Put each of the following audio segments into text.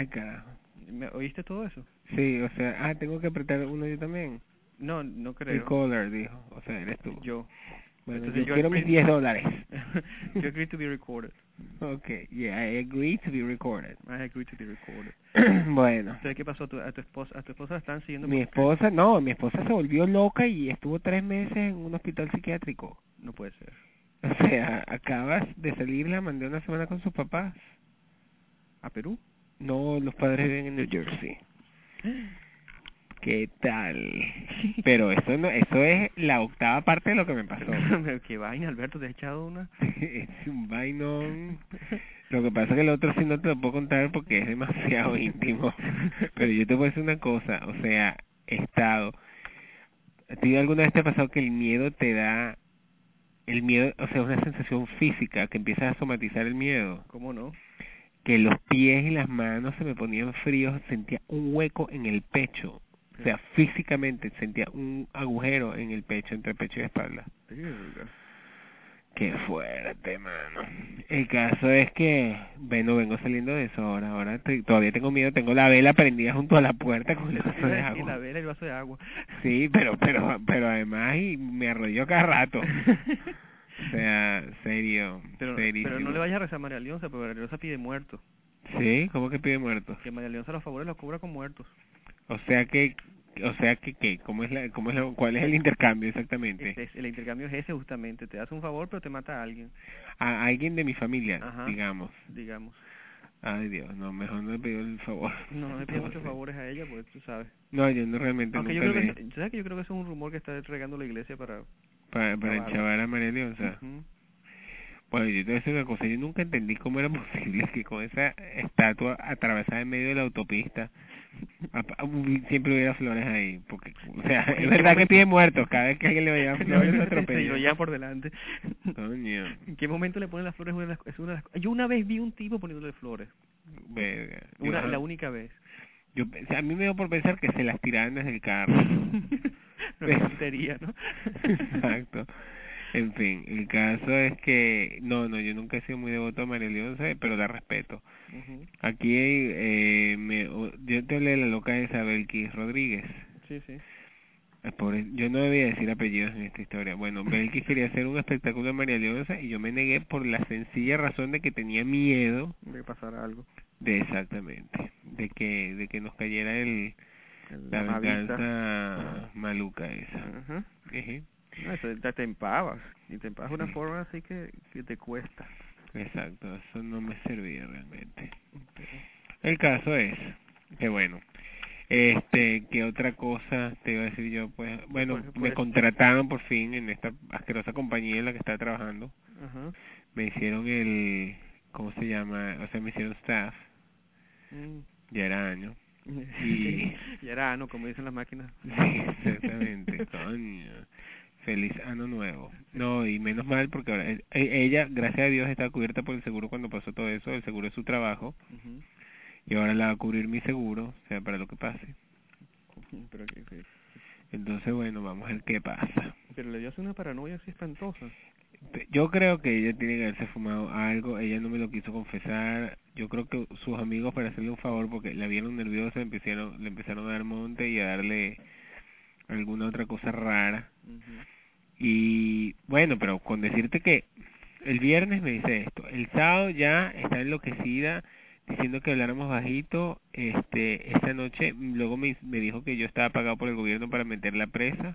Ay, carajo. ¿Oíste todo eso? Sí, o sea, tengo que apretar uno yo también. No, no creo. Recorder, dijo. O sea, eres tú. Yo. Bueno, Entonces yo quiero mis $10. You agree to be recorded. Okay, yeah, I agree to be recorded. I agree to be recorded. Bueno. Entonces, ¿qué pasó? A tu esposa la están siguiendo? Mi esposa se volvió loca y estuvo 3 meses en un hospital psiquiátrico. No puede ser. O sea, acabas de salir, la mandé una semana con sus papás. ¿A Perú? No, los padres viven en New Jersey. ¿Qué tal? Pero eso no, eso es la octava parte de lo que me pasó. Qué vaina, Alberto, te has echado una. Es un vainón. Lo que pasa es que el otro sí no te lo puedo contar porque es demasiado íntimo. Pero yo te puedo decir una cosa, o sea, he estado... ¿A ti alguna vez te ha pasado que el miedo te da... El miedo, o sea, una sensación física, que empiezas a somatizar el miedo? ¿Cómo no? Que los pies y las manos se me ponían fríos, sentía un hueco en el pecho. O sea, físicamente sentía un agujero en el pecho, entre pecho y espalda. Qué fuerte, mano. El caso es que, bueno, vengo saliendo de eso ahora. Todavía tengo miedo, tengo la vela prendida junto a la puerta con el vaso de agua. La vela y el vaso de agua. Sí, pero además y me arrodillo cada rato. O sea, serio, serísimo. Pero no le vayas a rezar a María Leonza, porque María Leonza pide muertos. ¿Sí? ¿Cómo que pide muertos? Que María Leonza los favores los cobra con muertos. O sea que ¿qué? ¿Cuál es el intercambio exactamente? El intercambio es ese justamente, te hace un favor pero te mata a alguien. A alguien de mi familia, Ajá, digamos. Ay Dios, no, mejor no le pido el favor. No le pido muchos favores a ella porque tú sabes. No, yo no realmente Aunque nunca le... ¿sabes que yo creo que eso es un rumor que está regando la iglesia para enchavar a María Leonza? Bueno, yo te voy a decir una cosa, yo nunca entendí cómo era posible que con esa estatua atravesada en medio de la autopista siempre hubiera flores ahí, porque, o sea, es verdad que pide muertos, cada vez que alguien le va a llevar flores lo atropella. Y lo lleva por delante. Coño. ¿En qué momento le ponen las flores? Es una de las... Yo una vez vi un tipo poniéndole flores. Verga. La única vez. O sea, a mí me dio por pensar que se las tiraban desde el carro. Una tontería, ¿no? Exacto. En fin, el caso es que no, yo nunca he sido muy devoto a María Leonza, pero la respeto. Aquí yo te hablé de la loca de Isabel Quis Rodríguez. Sí. Yo no debía decir apellidos en esta historia. Bueno, Belkis quería hacer un espectáculo de María Leonza y yo me negué por la sencilla razón de que tenía miedo de que pasara algo. Exactamente, de que nos cayera la venganza maluca esa. No, eso te empavas, y te empavas de una forma así que te cuesta. Exacto, eso no me servía realmente. El caso es que bueno, ¿qué otra cosa te iba a decir yo? Pues, bueno, me contrataron por fin en esta asquerosa compañía en la que estaba trabajando. Me hicieron ¿cómo se llama? O sea, me hicieron staff. Ya era año. Ya era ano, como dicen las máquinas. Sí, exactamente, coño. Feliz año nuevo. No, y menos mal porque ahora ella, gracias a Dios, está cubierta por el seguro cuando pasó todo eso. El seguro es su trabajo. Y ahora la va a cubrir mi seguro, o sea, para lo que pase. Pero Entonces, bueno, vamos a ver qué pasa. Pero le dio así una paranoia así espantosa. Yo creo que ella tiene que haberse fumado algo. Ella no me lo quiso confesar. Yo creo que sus amigos, para hacerle un favor, porque la vieron nerviosa, le empezaron a dar monte y a darle alguna otra cosa rara. Y bueno, pero con decirte que el viernes me dice esto, el sábado ya está enloquecida diciendo que habláramos bajito. Esta noche luego me dijo que yo estaba pagado por el gobierno para meterla presa.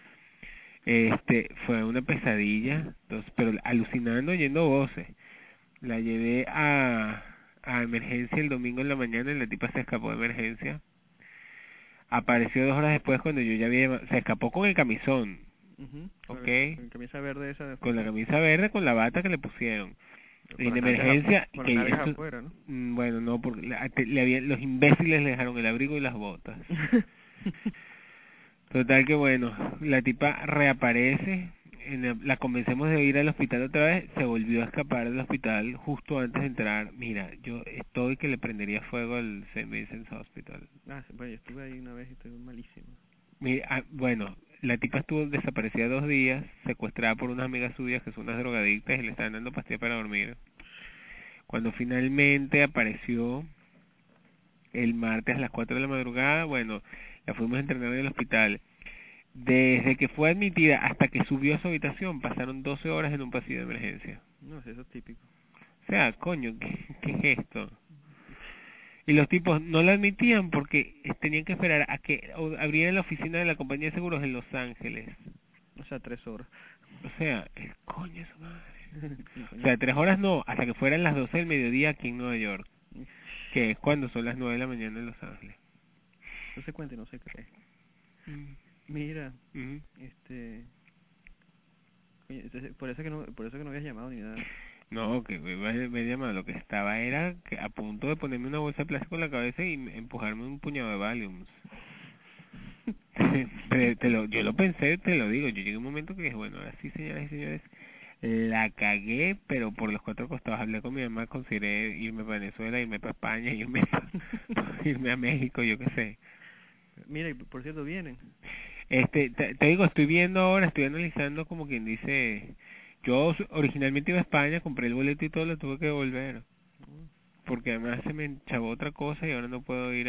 Fue una pesadilla, entonces, pero alucinando oyendo voces. La llevé a emergencia el domingo en la mañana y la tipa se escapó de emergencia. Apareció 2 horas después cuando yo ya se escapó con el camisón. Okay. Con la camisa verde esa. Con la camisa verde, con la bata que le pusieron. En emergencia. Con las nalgas afuera, ¿no? Bueno, no, porque los imbéciles le dejaron el abrigo y las botas. Total que bueno, la tipa reaparece, la convencemos de ir al hospital otra vez, se volvió a escapar del hospital justo antes de entrar. Mira, yo estoy que le prendería fuego al St. Vincent's Hospital. Bueno, yo estuve ahí una vez y estoy malísimo. Mira, bueno, la tipa estuvo desaparecida 2 días, secuestrada por unas amigas suyas que son unas drogadictas y le estaban dando pastillas para dormir. Cuando finalmente apareció, el martes a las 4 de la madrugada, bueno, la fuimos a entrenar en el hospital. Desde que fue admitida hasta que subió a su habitación, pasaron 12 horas en un pasillo de emergencia. No sé, eso es típico. O sea, coño, ¿qué es esto? Y los tipos no la admitían porque tenían que esperar a que abrieran la oficina de la compañía de seguros en Los Ángeles. O sea, 3 horas. O sea, el coño de su madre. Sí, O coño. sea, 3 horas no, hasta que fueran las 12 del mediodía aquí en Nueva York, que es cuando son las 9 de la mañana en Los Ángeles. No se cuenta y no se cree. Mm. Mira, Ujú. coño, entonces, por eso que no habías llamado ni nada. No, que me llamado, lo que estaba era que a punto de ponerme una bolsa de plástico en la cabeza y empujarme un puñado de Valiums. Yo lo pensé, te lo digo, yo llegué a un momento que dije, bueno, ahora sí, señoras y señores, la cagué, pero por los 4 costados. Hablé con mi mamá, consideré irme para Venezuela, irme para España, irme a México, yo qué sé. Mira, y por cierto, vienen. Te digo, estoy viendo ahora, estoy analizando como quien dice, yo originalmente iba a España, compré el boleto y todo, lo tuve que devolver, porque además se me enchavó otra cosa y ahora no puedo ir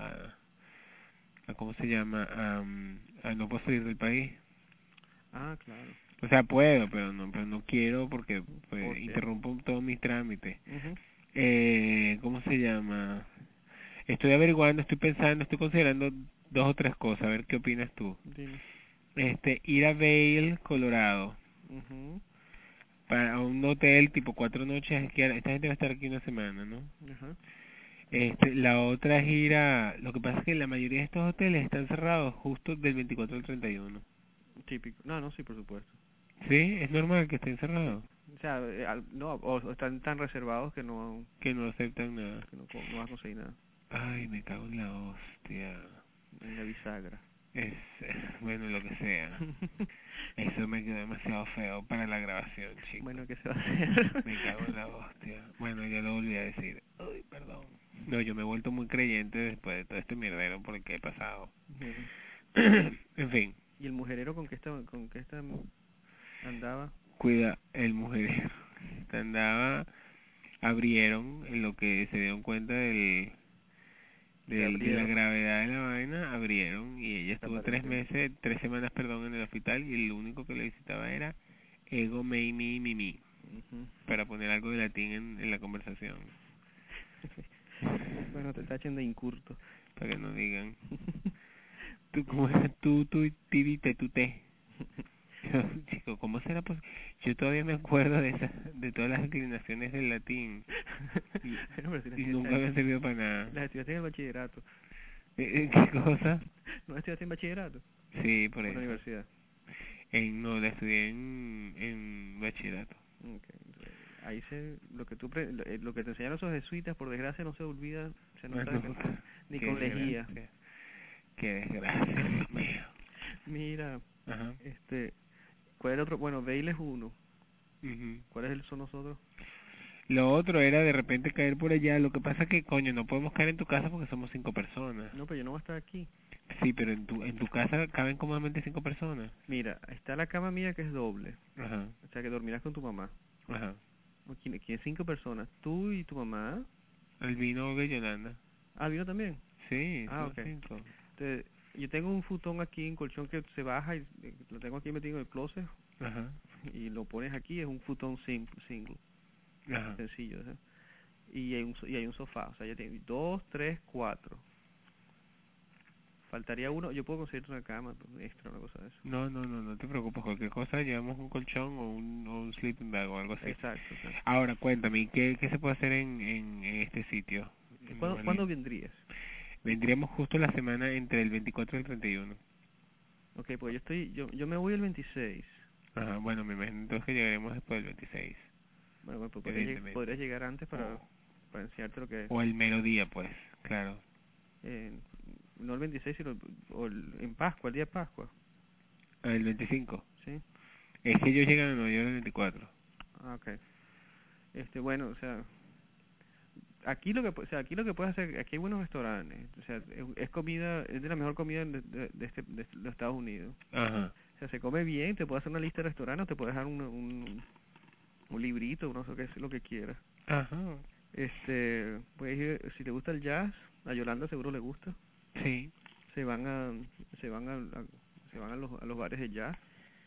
a ¿cómo se llama? No puedo salir del país. Ah, claro. O sea, puedo, pero no quiero porque pues, ¿Por qué? interrumpo todos mis trámites. Ujú. ¿Cómo se llama? Estoy averiguando, estoy pensando, estoy considerando 2 o 3 cosas, a ver qué opinas tú. Dime. Ir a Vail, Colorado, Ujú. para un hotel tipo 4 noches, esta gente va a estar aquí una semana, ¿no? Ajá. La otra es ir a, lo que pasa es que la mayoría de estos hoteles están cerrados justo del 24 al 31. Típico. No, no, sí, por supuesto. Sí, es normal que estén cerrados, O sea, no, o están tan reservados que no aceptan nada. no vas a conseguir nada. Ay, me cago en la hostia. En la bisagra. Bueno, lo que sea. Eso me quedó demasiado feo para la grabación, chico. Bueno, ¿qué se va a hacer? Me cago en la hostia. Bueno, ya lo volví a decir. Ay, perdón. No, yo me he vuelto muy creyente después de todo este mierdero por el que he pasado. Ujú. En fin, ¿Y el mujerero con qué andaba? cuida el mujerero. Andaba, abrieron en lo que se dieron cuenta Que de la abrieron. gravedad de la vaina, abrieron y ella estuvo 3 Aparentemente. meses, 3 semanas, perdón, en el hospital y el único que le visitaba era ego, me, mi, mi, Ujú. para poner algo de latín en la conversación, Bueno, te tachen de incurto. para que no digan, tú, ¿cómo es? Tú, tirite, tú, te. Chico, ¿cómo será posible? Yo todavía me acuerdo de todas las declinaciones del latín y, No, pero si y nunca me han servido para nada. las estudiaste en el bachillerato. ¿Qué cosa? ¿No las estudiaste en bachillerato? Sí, por ¿O en la eso. universidad? No, la estudié en bachillerato. Okay. Entonces, ahí lo que te enseñaron esos jesuitas, por desgracia, no se olvida, se Ah, nota no, ni qué con lejía. desgracia. Qué desgracia, Dios mío. Mira, Ajá. ¿cuál es el otro? Bueno, Bailey es uno. Ujú. ¿Cuáles son los otros? Lo otro era de repente caer por allá. Lo que pasa que, coño, no podemos caer en tu casa porque somos 5 personas. No, pero yo no voy a estar aquí. Sí, pero en tu casa caben cómodamente 5 personas. Mira, está la cama mía que es doble. Ajá, O sea, que dormirás con tu mamá. ajá. Aquí hay 5 personas. Tú y tu mamá. Albino o Yolanda. Ah, ¿vino también? Sí, Ah, son ok. 5. Entonces, yo tengo un futón aquí en colchón que se baja y lo tengo aquí metido en el closet Ajá, y lo pones aquí. Es un futón single, ajá. sencillo. ¿Sí? Y hay un sofá. O sea, ya tiene 2, 3, 4. Faltaría uno. Yo puedo conseguirte una cama extra, una cosa de eso. No te preocupes. Cualquier cosa, llevamos un colchón o un sleeping bag o algo así. Exacto. Sí. Ahora, cuéntame, ¿qué se puede hacer en este sitio? En New ¿Cuándo Orleans. vendrías? Vendríamos justo la semana entre el 24 y el 31. Ok, pues yo me voy el 26. Ajá, bueno, me imagino entonces que llegaremos después del 26, Bueno, pues evidentemente. podrías llegar antes para enseñarte lo que es. O el mero día, pues, claro. Eh, no el 26, sino en Pascua, el día de Pascua. El 25. ¿Sí? Es que ellos llegan a Nueva York el 24. Ah, ok. Bueno, o sea, aquí lo que puedes hacer, aquí hay buenos restaurantes. O sea, es comida, es de la mejor comida de los Estados Unidos. Ajá. O sea, se come bien, te puedo hacer una lista de restaurantes, te puedo dejar un librito, no sé qué es lo que quieras. Ajá. Puedes ir, si te gusta el jazz, a Yolanda seguro le gusta. Sí. Se van a, se van se van a los bares de jazz.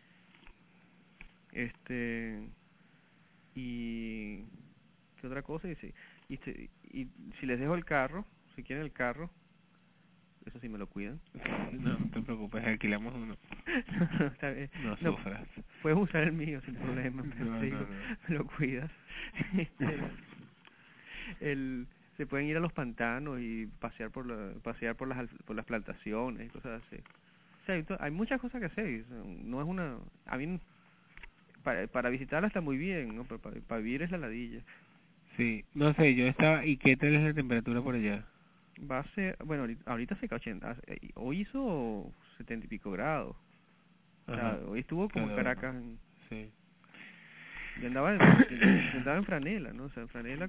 Y qué otra cosa, y si les dejo el carro, si quieren el carro, eso sí me lo cuidan. No, no te preocupes, alquilamos uno. Está bien. No No, sufras. puedes usar el mío sin problema, pero No, te no, digo, no. me lo cuidas. Este, el, Se pueden ir a los pantanos y pasear pasear por las plantaciones y cosas así. O sea, hay muchas cosas que hacer. No es una, a mí para visitarla está muy bien, ¿no? Pero para vivir es la ladilla. Sí, no sé, yo estaba... ¿Y qué tal es la temperatura por allá? Va a ser, bueno, ahorita hace 80, hoy hizo 70 y pico grados. O sea, Ajá, hoy estuvo como en calor. Caracas, Sí. yo andaba en franela, ¿no? O sea, en franela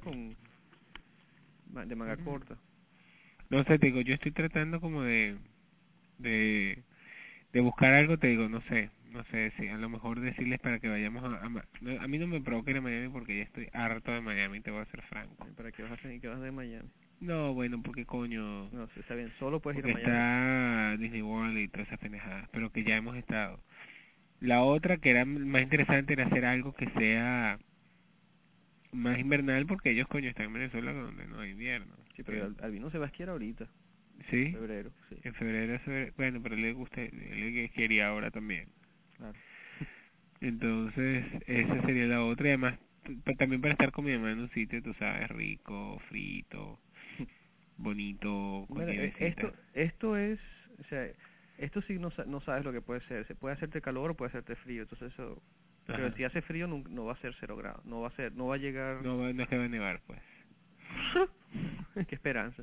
de manga corta. No sé, te digo, yo estoy tratando como de, de buscar algo, te digo, no sé si a lo mejor decirles para que vayamos a mí no me provoca ir a Miami porque ya estoy harto de Miami, te voy a ser franco. ¿Para qué vas a hacer? ¿Qué vas a hacer en Miami? No, bueno, porque coño, No, sí, está bien, solo puedes ir a porque Miami. está Disney World y todas esas pendejadas, pero que ya hemos estado. La otra que era más interesante era hacer algo que sea más invernal porque ellos coño están en Venezuela donde no hay invierno. Sí, pero Albino se va a esquiar ahorita, en ¿Sí? febrero, sí, En febrero, bueno, pero le gusta, él quería ahora también. claro. Entonces, esa sería la otra. Y además, también para estar con mi mamá en un sitio, tú sabes, rico, frito, bonito, con Bueno, nievecita. esto es, o sea, esto sí no sabes lo que puede ser. Se puede hacerte calor o puede hacerte frío, entonces eso, pero Ajá. si hace frío no va a ser 0 grados, no va a llegar. No, no es que va a nevar, pues. Qué esperanza.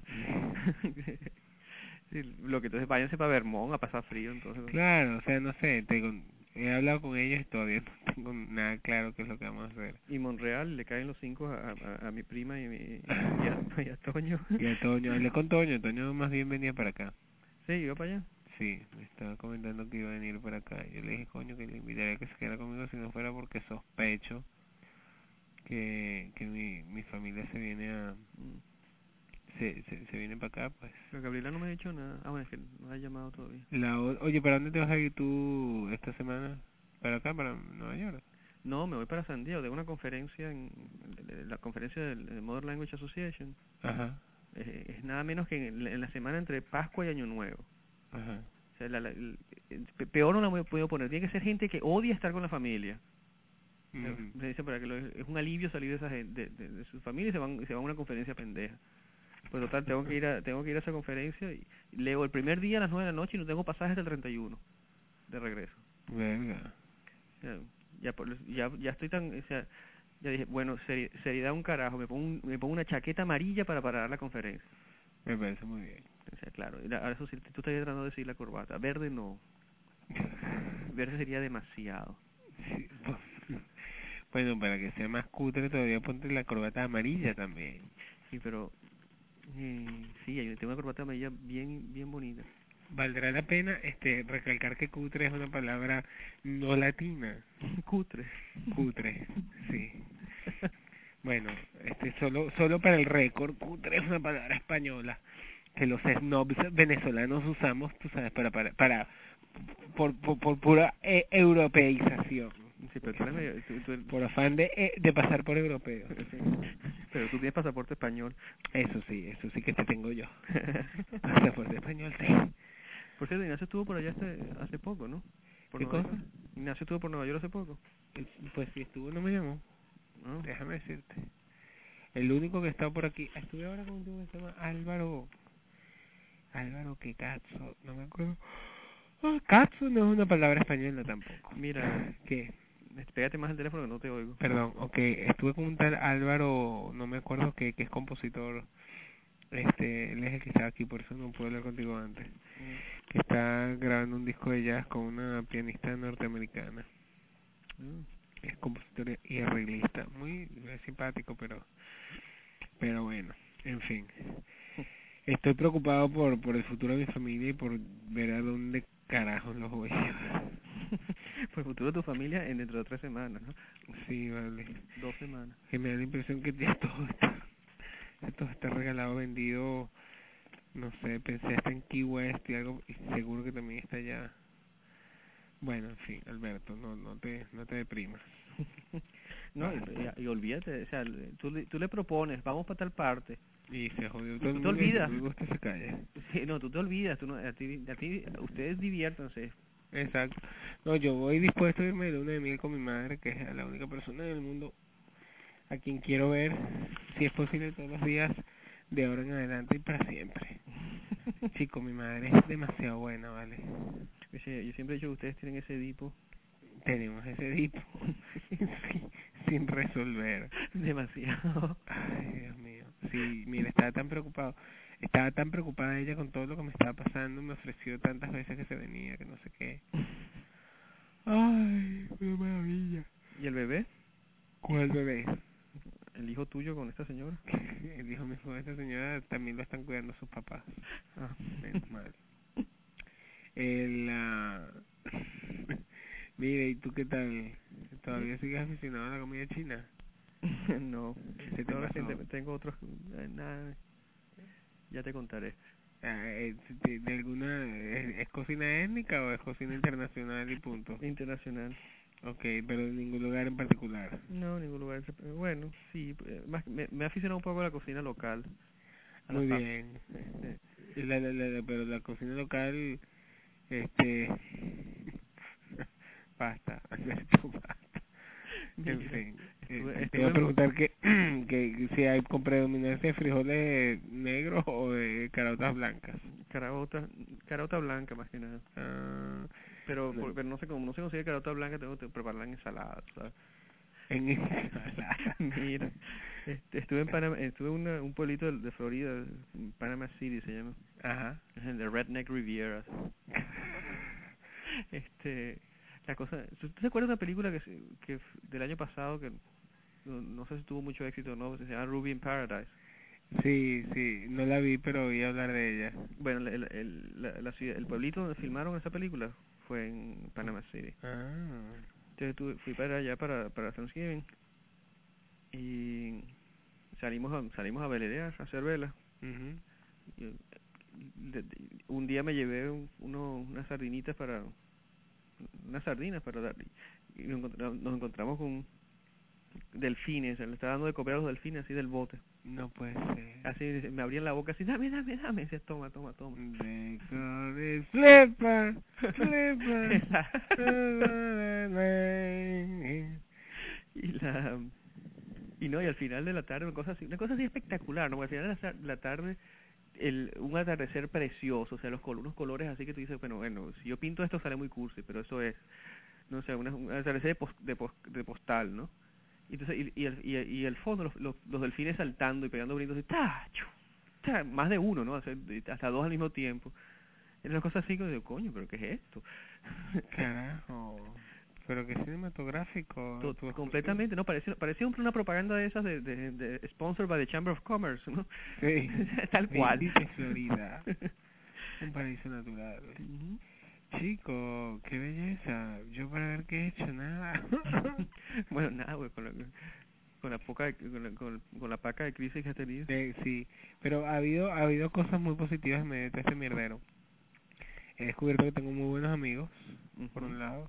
Sí, lo que entonces váyanse para Vermont a pasar frío, entonces. Claro, o sea, no sé, he hablado con ellos y todavía no tengo nada claro qué es lo que vamos a hacer. Y Monreal le caen los 5 a mi prima y a Toño. Y a Toño, hablé con Toño, Toño más bien venía para acá. Sí, iba para allá. Sí, me estaba comentando que iba a venir para acá. Yo le dije, coño, que le invitaría a que se quedara conmigo si no fuera porque sospecho que mi familia se viene Mm. se viene para acá, pues. Pero Gabriela no me ha dicho nada. Ah, bueno, es que no ha llamado todavía. Oye, ¿para dónde te vas a ir tú esta semana? ¿Para acá, para Nueva York? No, me voy para San Diego, de una conferencia la conferencia del Modern Language Association. Ajá, Es nada menos que en la semana entre Pascua y Año Nuevo. ajá. O sea, peor no la he podido poner. Tiene que ser gente que odia estar con la familia. Mhm. Me dice para que es un alivio salir de esa de su familia y se van a una conferencia pendeja. Pues total, tengo que ir a esa conferencia y leo el primer día a las 9 de la noche y no tengo pasaje hasta el 31 de regreso. Verga. O sea, ya estoy tan, o sea, ya dije, bueno, seriedad un carajo, me pongo una chaqueta amarilla para parar la conferencia. Me parece muy bien. O sea, claro, ahora eso sí, tú estás tratando de decir la corbata, verde no, verde sería demasiado. Sí, bueno, para que sea más cutre todavía ponte la corbata amarilla también. Sí, pero sí, tengo una corbata amarilla bien bonita. Valdrá la pena recalcar que cutre es una palabra no latina. Cutre. Cutre, sí. Bueno, solo para el récord, cutre es una palabra española que los snobs venezolanos usamos, tú sabes, por pura europeización, Sí, pero tú eres medio, por afán de pasar por europeo. sí. Pero tú tienes pasaporte español. Eso sí que te tengo yo. Pasaporte español, sí. Por cierto, Ignacio estuvo por allá hace poco, ¿no? Por ¿Qué Nueva cosa? York. Ignacio estuvo por Nueva York hace poco. Pues si estuvo no me llamó, ¿No? déjame decirte. El único que está por aquí, estuve ahora con un tipo que se llama Álvaro que Cazzo, no me acuerdo. Ah, Cazzo no es una palabra española tampoco. Mira, ¿Qué? pégate más el teléfono que no te oigo. Perdón, ok, estuve con un tal Álvaro, no me acuerdo que es compositor, él es el que estaba aquí, por eso no puedo hablar contigo antes, que está grabando un disco de jazz con una pianista norteamericana, Mm. es compositor y arreglista, muy simpático, pero bueno, en fin. Estoy preocupado por el futuro de mi familia y por ver a dónde carajos los voy a llevar. Por el futuro de tu familia en dentro de 3 semanas, ¿no? Sí, vale. 2 semanas. Que me da la impresión que ya todo está. esto está regalado, vendido, no sé, pensé hasta en Key West y algo, y seguro que también está allá. Bueno, en fin, Alberto, no te deprimas. No, y olvídate, o sea, tú le propones, vamos para tal parte, Y se jodió y todo el tú te mundo y olvidas. no le gusta se calla. Sí, no, tú te olvidas, tú no, ustedes diviértanse. Exacto. No, yo voy dispuesto a irme de luna de miel con mi madre, que es la única persona en el mundo a quien quiero ver, si es posible, todos los días, de ahora en adelante y para siempre. Chico, mi madre es demasiado buena, ¿vale? Yo siempre he dicho que ustedes tienen ese tipo Tenemos ese tipo sin resolver. demasiado. Ay, Dios mío. Sí, mira, estaba tan preocupada ella con todo lo que me estaba pasando, me ofreció tantas veces que se venía, que no sé qué. Ay, una maravilla. ¿Y el bebé? ¿Cuál bebé? ¿El hijo tuyo con esta señora? El hijo mismo de esta señora también lo están cuidando sus papás. Ah. Menos mal. El, Mire, ¿y tú qué tal? ¿Todavía sigues aficionado a la comida china? No, ¿Se te pasó? tengo otros, nada, ya te contaré. De alguna, ¿es cocina étnica o es cocina internacional y punto? Internacional. Okay, pero en ningún lugar en particular. No, ningún lugar. Bueno, sí, me he aficionado un poco a la cocina local. A las Muy papas. bien. Sí. Pero la cocina local, este, basta, Alberto, basta. En Mira, fin, te iba estuve a preguntar que si hay con predominancia de frijoles negros o de caraotas blancas. carota blanca más que nada. Ah, Pero no sé cómo no se consigue carota blanca, tengo que prepararla en ensalada, ¿sabes? en ensalada. Mira, estuve en Panamá, estuve en un pueblito de Florida, Panama City se llama, Ajá. es el de Redneck Riviera. Este, la cosa, ¿tú te acuerdas de una película del año pasado que no sé si tuvo mucho éxito o no, se llama Ruby in Paradise? Sí, sí, no la vi, pero oí hablar de ella. Bueno, la ciudad, el pueblito donde filmaron esa película fue en Panama City. Ah, Entonces fui para allá para Thanksgiving y salimos a velerear, a hacer velas. mhm. Y, un día me llevé unas sardinitas unas sardinas para dar, y nos encontramos con delfines, le estaba dando de comer a los delfines así del bote. No puede ser. Así me abrían la boca así, dame, y decía, toma. They call it flipper, flipper. y la y no, y al final de la tarde una cosa así espectacular, ¿no? Al final de la tarde un atardecer precioso, o sea, unos colores así que tú dices, bueno, si yo pinto esto sale muy cursi, pero eso es, no sé, un atardecer de postal, ¿no? Y entonces, y el fondo, los delfines saltando y pegando gritos, y más de uno, ¿no? O sea, hasta dos al mismo tiempo. Era una cosa así que digo, coño, ¿pero qué es esto? Carajo. Pero que cinematográfico. Completamente, ¿no? Parecía una propaganda de esas de Sponsored by the Chamber of Commerce, ¿no? Sí. Tal cual. Visite Florida. Un paraíso natural. Ujú. Chico, qué belleza. Yo para ver qué he hecho, nada. Bueno, nada, güey, con la poca, con la paca de crisis que has tenido. Sí, pero ha habido cosas muy positivas en medio de todo este mierdero. He descubierto que tengo muy buenos amigos, por Ujú. un lado,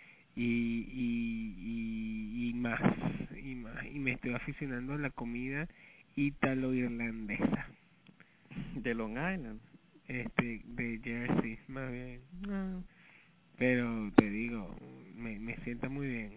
y más, y más. Y me estoy aficionando a la comida ítalo-irlandesa, De Long Island. de Jersey, más bien. No. Pero te digo, me sienta muy bien.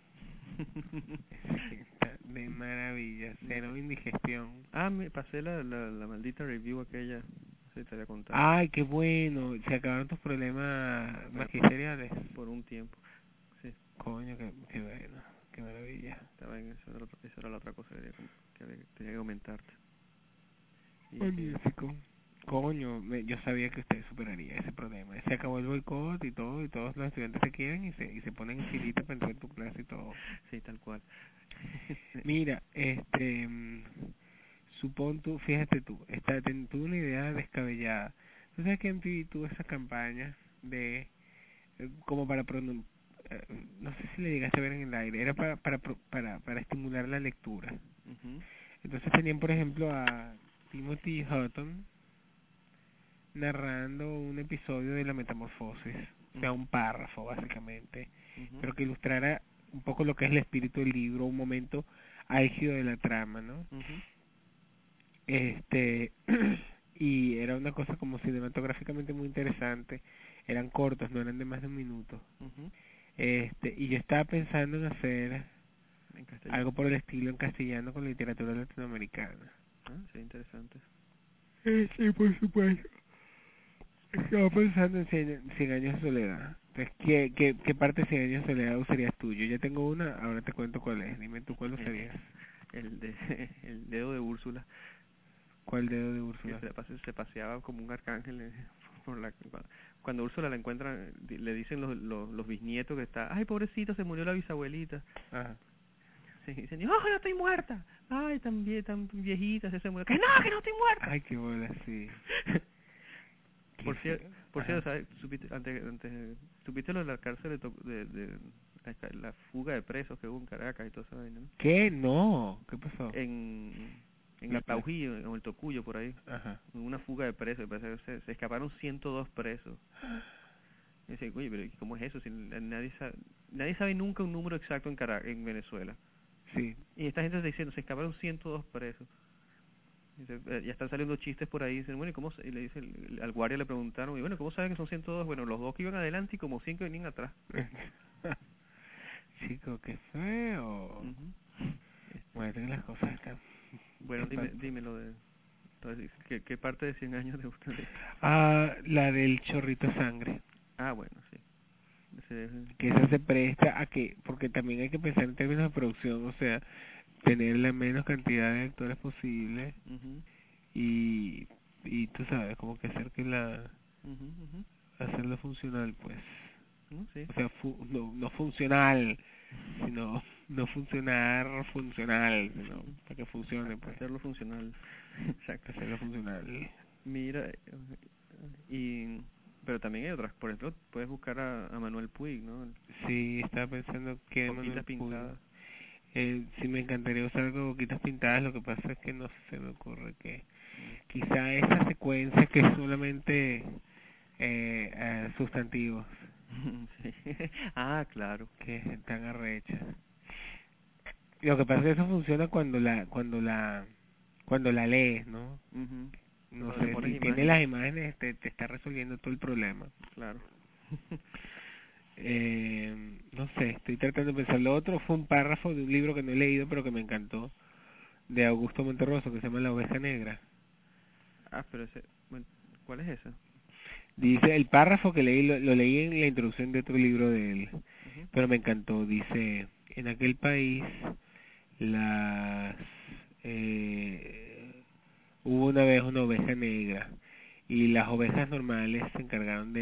Me sienta de maravilla, cero indigestión. Me pasé la maldita review aquella, no sé si te había contado, Ay, qué bueno, se acabaron tus problemas bueno, magisteriales. por un tiempo. Sí, Coño, qué bueno, qué maravilla. estaba en esa era la otra cosa que tenía que comentarte. Y que, Magnífico. Coño, yo sabía que usted superaría ese problema. Se acabó el boicot y todo, y todos los estudiantes se quieren y se ponen en filita para entrar en tu clase y todo. sí, tal cual. Mira, supón tú, fíjate tú, tuve una idea descabellada. Tú sabes que MTV tuvo esa campaña de, como no sé si le llegaste a ver en el aire, era para estimular la lectura. Ujú. Entonces tenían, por ejemplo, a Timothy Hutton narrando un episodio de la Metamorfosis, o sea, un párrafo básicamente, pero que ilustrara un poco lo que es el espíritu del libro, un momento álgido de la trama, ¿no? Y era una cosa como cinematográficamente muy interesante, eran cortos, no eran de más de un minuto. Y yo estaba pensando en hacer algo por el estilo en castellano con literatura latinoamericana. Sí, interesante. Sí, por supuesto. Estaba pensando en 100 años de soledad. Entonces, ¿qué parte de 100 años de soledad usarías tú? Yo ya tengo una, ahora te cuento cuál es. Dime tú cuál usarías. El dedo de Úrsula. ¿Cuál dedo de Que Úrsula? se paseaba como un arcángel por cuando Úrsula la encuentra, le dicen los bisnietos que está, ay, pobrecita, se murió la bisabuelita. Ajá. Sí, dicen, ¡oh, no estoy muerta! Ay, tan viejita, se murió. ¡Que no estoy muerta! Ay, qué bola, sí. Por cierto, ¿sabes? ¿Supiste lo de la cárcel de la fuga de presos que hubo en Caracas y todo eso? ¿No? ¿Qué? No. ¿Ququé pasó? En La el Taujillo, en el Tocuyo, por ahí. Ajá. Hubo una fuga de presos, parece que se escaparon 102 presos. Y dice, oye, pero ¿cómo es eso? Si nadie sabe nunca un número exacto en Venezuela. Sí. Y esta gente está diciendo, se escaparon 102 presos. Dice, ya están saliendo chistes por ahí. Dicen, bueno, ¿y cómo? Y le dice, al guardia le preguntaron, y bueno, ¿cómo saben que son 102? Bueno, los dos que iban adelante y como 5 que venían atrás. Chico, qué feo. Bueno, las cosas están... Bueno, dime ¿qué parte de 100 años de ustedes? La del chorrito de sangre. Bueno, sí. Que esa se presta a que, porque también hay que pensar en términos de producción, o sea, tener la menos cantidad de actores posible y tú sabes, como que hacer que hacerlo funcional, pues. Sí. O sea, no funcional, sino no funcionar funcional, sino para que funcione, pues. Hacerlo funcional. Exacto. Hacerlo funcional. Mira, pero también hay otras, por ejemplo, puedes buscar a Manuel Puig, ¿no? Sí, estaba pensando que Boquitas pintadas. sí, me encantaría usar boquitas pintadas, lo que pasa es que no se me ocurre que quizá esa secuencia que es solamente sustantivos Sí. Claro. que están arrechas. Lo que pasa es que eso funciona cuando la lees, ¿no? No Cuando le sé, pones si tiene imágenes. las imágenes te está resolviendo todo el problema. Claro. No sé, estoy tratando de pensar. Lo otro fue un párrafo de un libro que no he leído pero que me encantó, de Augusto Monterroso, que se llama La oveja negra. Pero bueno, ¿cuál es esa? Dice, el párrafo que leí, lo leí en la introducción de otro libro de él, pero me encantó. Dice, en aquel país las hubo una vez una oveja negra y las ovejas normales se encargaron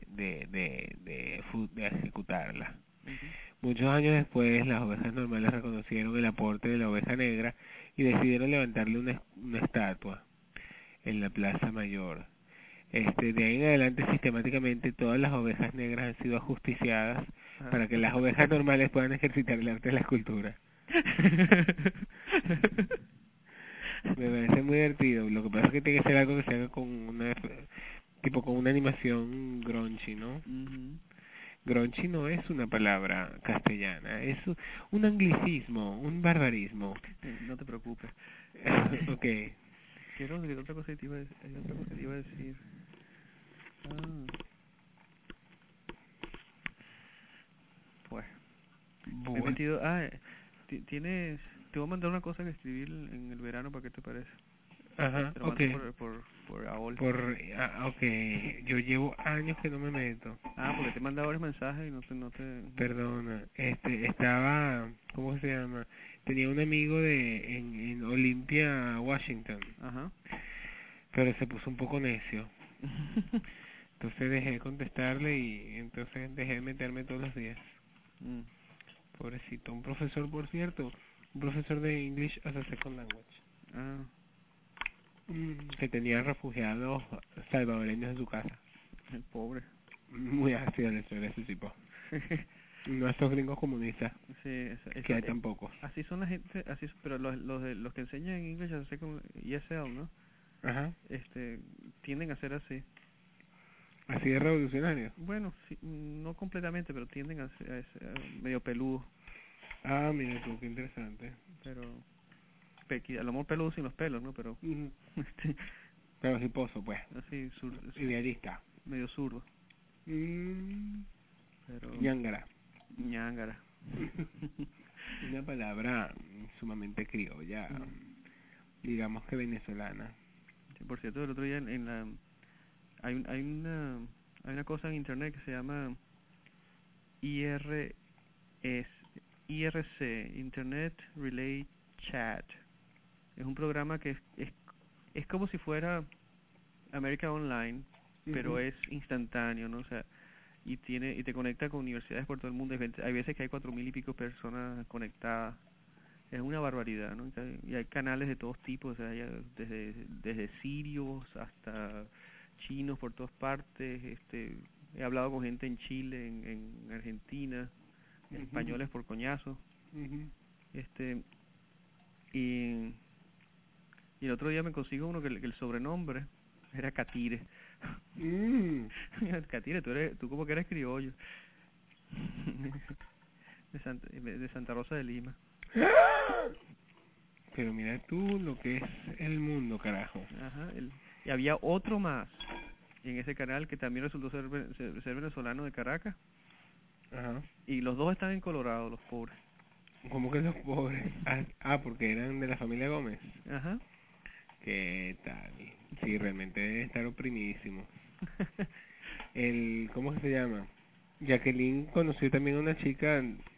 de ejecutarla. Muchos años después, las ovejas normales reconocieron el aporte de la oveja negra y decidieron levantarle una estatua en la Plaza Mayor. De ahí en adelante, sistemáticamente, todas las ovejas negras han sido ajusticiadas para que las ovejas normales puedan ejercitar el arte de la escultura. Me parece muy divertido. Lo que pasa es que tiene que ser algo que se haga con con una animación grungy, ¿no? Grungy no es una palabra castellana, es un anglicismo, un barbarismo. No te preocupes. Ok. Quiero decir otra cosa que te iba a decir. Pues, me he Bueno. metido... te voy a mandar una cosa que escribí en el verano, ¿para qué te parece? Ajá, Te lo ok. mando por AOL. Ok, yo llevo años que no me meto. Porque te he mandado varios mensajes y no te... Perdona, ¿cómo se llama? Tenía un amigo en Olympia, Washington, pero se puso un poco necio. Entonces dejé de contestarle y entonces dejé de meterme todos los días. Pobrecito, un profesor, por cierto, un profesor de English as a Second Language. Que tenía refugiados salvadoreños en su casa. El pobre. Muy ácido la historia de ese tipo. No estos gringos comunistas, Sí, que hay tan pocos. así son la gente, pero los que enseñan en English as a Second ESL, ¿no? Ajá. Tienden a ser así. Así de revolucionario. Bueno, sí, no completamente, pero tienden a ser medio peludo, Ah, mira tú, qué interesante. pero a lo mejor peludo sin los pelos, ¿no? Pero Ujú. Pero hiposo, pues. así Idealista. medio zurdo, Mm, pero ñángara. ñángara. Una palabra sumamente criolla, digamos que venezolana. Sí, por cierto, el otro día en la hay una cosa en internet que se llama IRC, Internet Relay Chat. Es un programa que es como si fuera America Online, pero Ujú. es instantáneo, ¿no? O sea, y te conecta con universidades por todo el mundo. Hay veces que hay 4.000 y pico personas conectadas. Es una barbaridad, ¿no? Y hay canales de todos tipos, o sea, desde sirios hasta chinos por todas partes. He hablado con gente en Chile, en Argentina, Ujú. españoles por coñazo. Ujú. Este, y, y el otro día me consigo uno que el sobrenombre era Catire. Mm. Catire, tú como que eres criollo. De Santa Rosa de Lima. Pero mira tú lo que es el mundo, carajo. Ajá, y había otro más en ese canal que también resultó ser venezolano de Caracas, Ajá. y los dos están en Colorado, los pobres. ¿Cómo que los pobres? Porque eran de la familia Gómez. Ajá. ¿Qué tal? Sí, realmente deben estar oprimidísimos. ¿Cómo que se llama? Jacqueline conoció también a una chica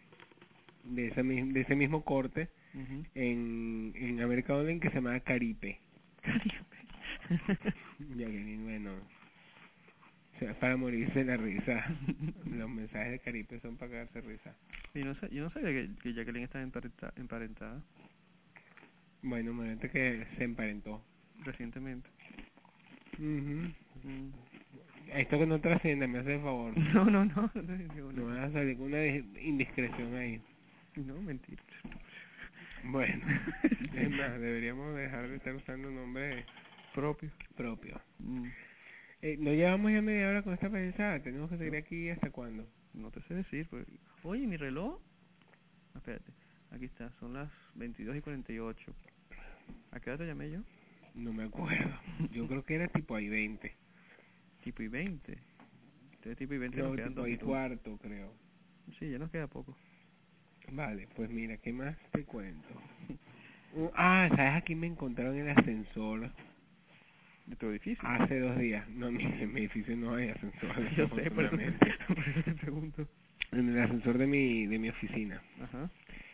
de ese mismo corte Ujú. en América Online que se llamaba Caripe. Jacqueline, bueno, o sea, para morirse de la risa. Los mensajes de Caripe son para cagarse risa. Yo no sabía que Jacqueline estaba emparentada Bueno, momento que se emparentó. recientemente. Mhm. Mm. Esto que no trasciende, me hace el favor. No, no, no, no, No vas a salir con una indiscreción ahí. no, mentira. Bueno, es más, deberíamos dejar de estar usando nombres Propio. propios. Mm. No llevamos ya media hora con esta pensada. Tenemos que seguir No, aquí hasta cuándo. no te sé decir. Pues. Oye, mi reloj. Espérate, aquí está, son las 22:48. ¿A qué hora te llamé yo? No me acuerdo. Yo creo que era tipo ahí 20. Tipo y 20. Entonces tipo y 20 nos No, quedan tipo 2 ahí minutos. cuarto, creo. Sí, ya nos queda poco. Vale, pues mira, ¿qué más te cuento? ¿Sabes? Aquí me encontraron en el ascensor ¿De tu edificio? hace 2 días. No, en mi edificio no hay ascensor, Yo sé, desafortunadamente. por eso te pregunto. En el ascensor de mi oficina. Ajá.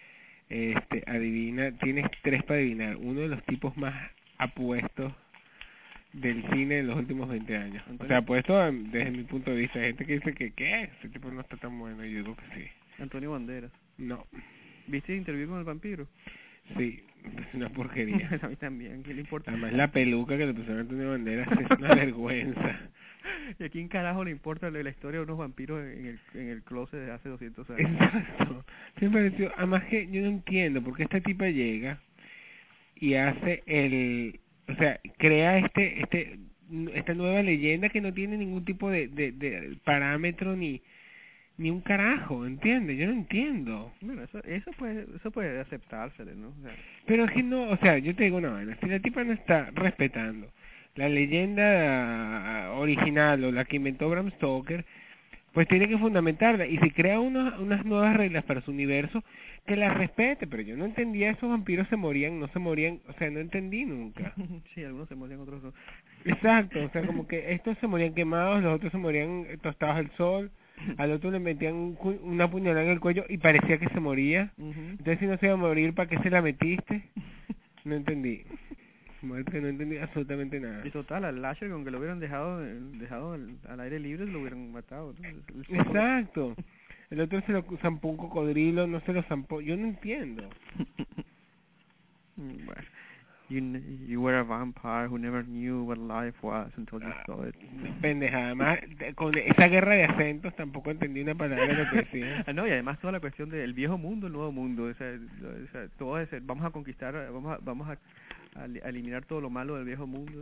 Adivina, tienes 3 para adivinar. Uno de los tipos más apuestos del cine en los últimos 20 años. O Antonio, sea, apuesto desde mi punto de vista. Hay gente que dice que, ¿qué? Ese tipo no está tan bueno. Y yo digo que sí. Antonio Banderas. No. ¿Viste el interview con el vampiro? Sí, es una porquería. A mí también, ¿qué le importa? Además, la peluca que le pusieron a Antonio Banderas es una vergüenza. ¿Y a quién carajo le importa la historia de unos vampiros en el closet de hace 200 años? Exacto. Sí me pareció, además que yo no entiendo por qué esta tipa llega y hace o sea, crea esta nueva leyenda que no tiene ningún tipo de parámetro ni un carajo, ¿entiendes? Yo no entiendo. Bueno, eso puede aceptársele, ¿no? O sea, Pero es que no, o sea, yo te digo una vaina, si la tipa no está respetando la leyenda original o la que inventó Bram Stoker, pues tiene que fundamentarla. Y si crea unas nuevas reglas para su universo, que las respete. Pero yo no entendía, esos vampiros se morían, no se morían, o sea, no entendí nunca. sí, algunos se morían, otros no. Exacto, o sea, como que estos se morían quemados, los otros se morían tostados al sol, al otro le metían una puñalada en el cuello y parecía que se moría. Ujú. Entonces, si no se iba a morir, ¿para qué se la metiste? No entendí. Muerte que no entendí absolutamente nada. Y total, al Lasher, con que lo hubieran dejado al aire libre, lo hubieran matado, ¿no? Exacto. El otro se lo zampó un cocodrilo, no se lo zampó. Yo no entiendo. Bueno, you were a vampire who never knew what life was until you saw it. Pendeja, además, con esa guerra de acentos tampoco entendí una palabra de lo que decía. No, y además toda la cuestión del viejo mundo, el nuevo mundo, o sea, todo ese, vamos a conquistar, vamos a eliminar todo lo malo del viejo mundo.